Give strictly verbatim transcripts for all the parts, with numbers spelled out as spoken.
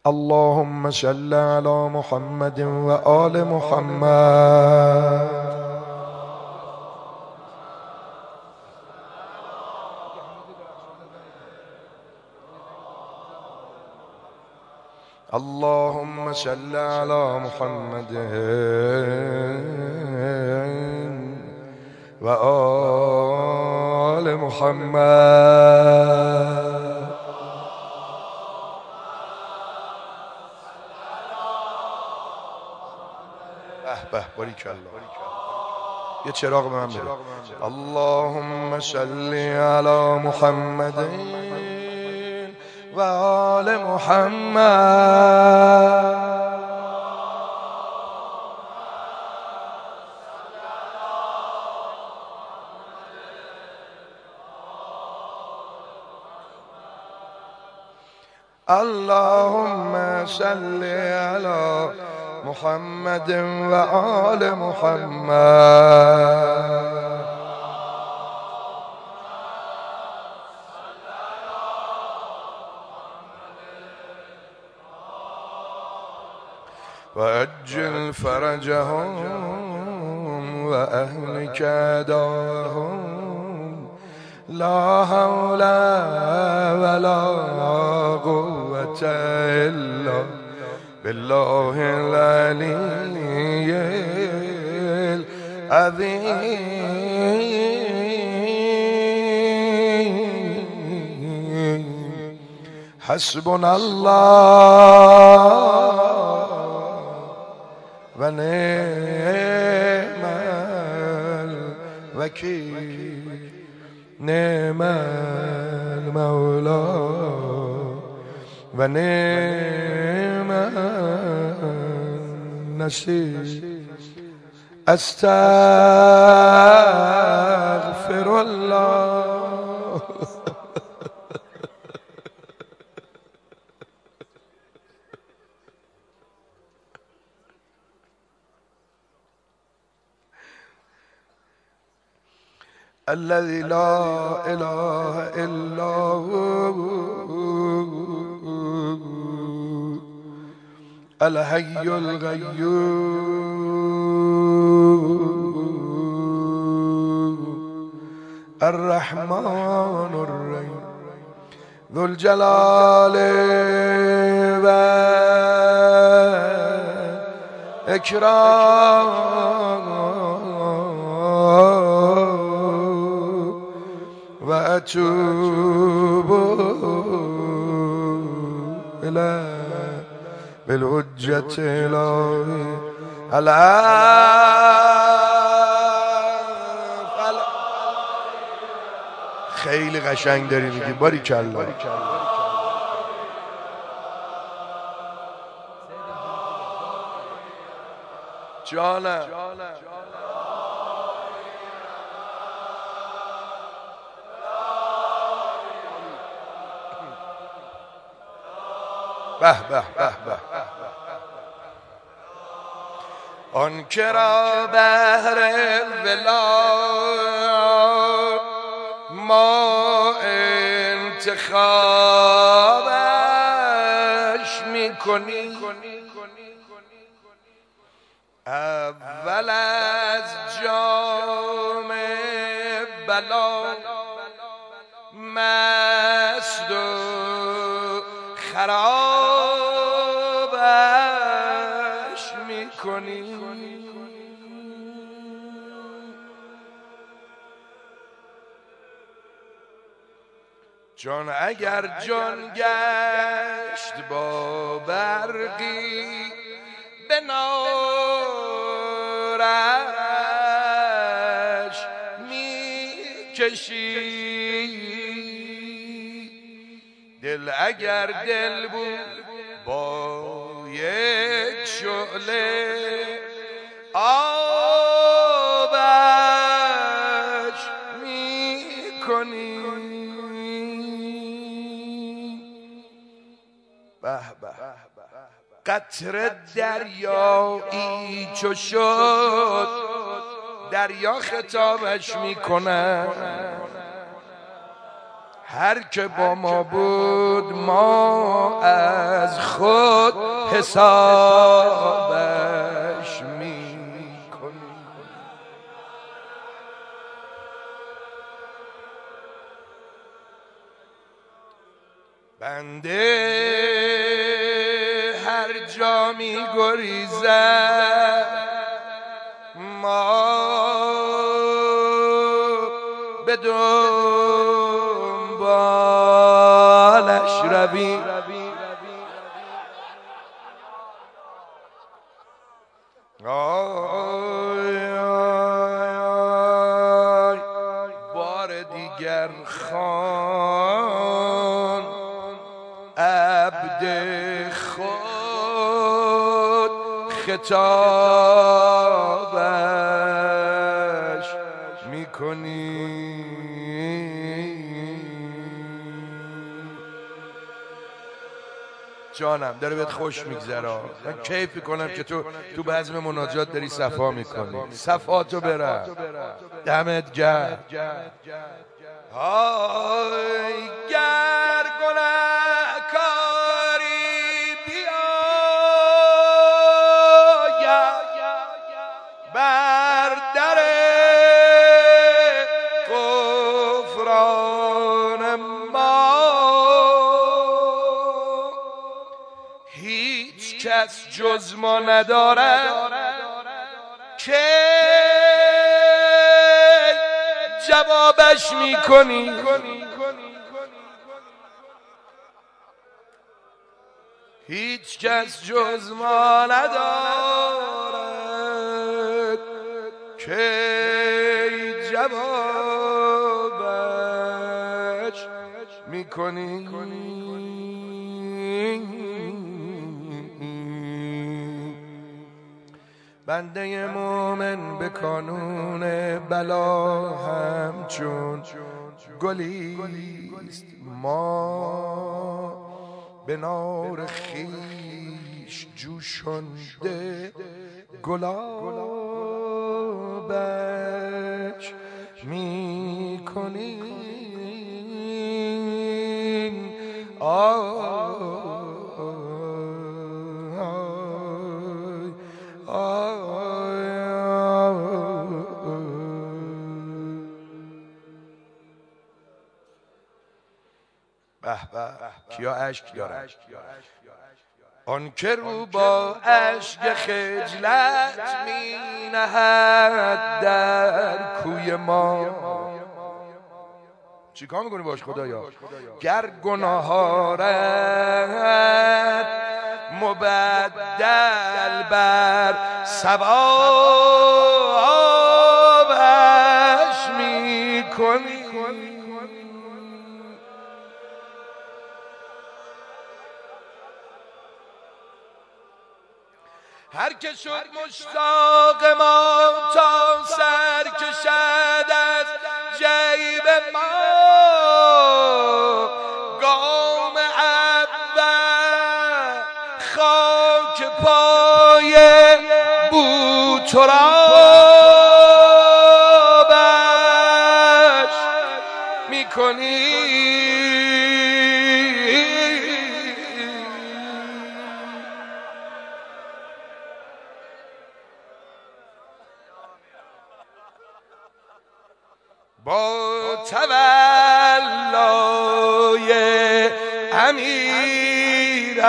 اللهم صل على محمد وآل محمد. اللهم صل على محمد وآل محمد. به باریک الله. یه چراغ به من بده. اللهم صل علی محمد و آل محمد. اللهم صل علی محمد و آل محمد. و عجل فرجهم و اهلک داهم. لا حول ولا قوة الا بالله العلی العظیم. حسبنا الله و نعم الوکیل. نعم المولا و نعم النصیر. استغفر الله. الذي لا إله إلا هو الحي القيوم الرحمن الرحيم ذو الجلال والإكرام. وأتوب إليه بالحجة الإلهية العافية. خیلی قشنگ داری میگی. باریکالله. جانم به به به به. آن که را بهر ولا ما انتخابش میکنی. اول از جام بلا مست و خرابش میکنی. جان اگر جان گشت با برقی به نارش میکشی. دل اگر دل بود با یک شعله آبش میکنی. به به. قطره دریایی چو شد دریا خطابش میکنه. هر که با ما بود ما از از خود حسابش میکنی. بنده هر جا میگریزد ما به دنبالش رویم. آی آی بار دیگر خوان عبد خود خطابش میکنی. جانم داره بهت خوش میگذره، من کیف میکنم که تو تو بزم مناجات داری صفا میکنی. صفاتو برم، دمت گرم. آی گر گنهکاری بیاید بر در غفران ما، هیچ کس جز ما ندارد که جوابش میکنی. هیچ کس جز ما ندارد که جوابش میکنی. بنده مومن به کانون بلا همچون گلیست، ما به نار خویش جوشانده گلابش میکنیم. به به کیا اشک دارن، آن که رو با اشک خجلت می نهد در کوی ما. چیکار میکنی باش خدایا؟ گر گناهارت مبدل بر ثوابش میکنی. هر که شد مشتاق ما تا سر کشد از جیب ما، گام اول خاک پای بوترابش میکنی. با تولای امیر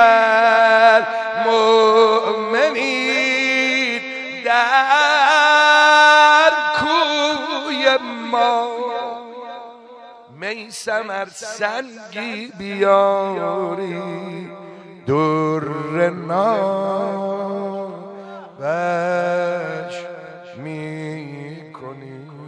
المؤمنین در کوی ما، میسم ار سنگی بیاری در نابش میکنی.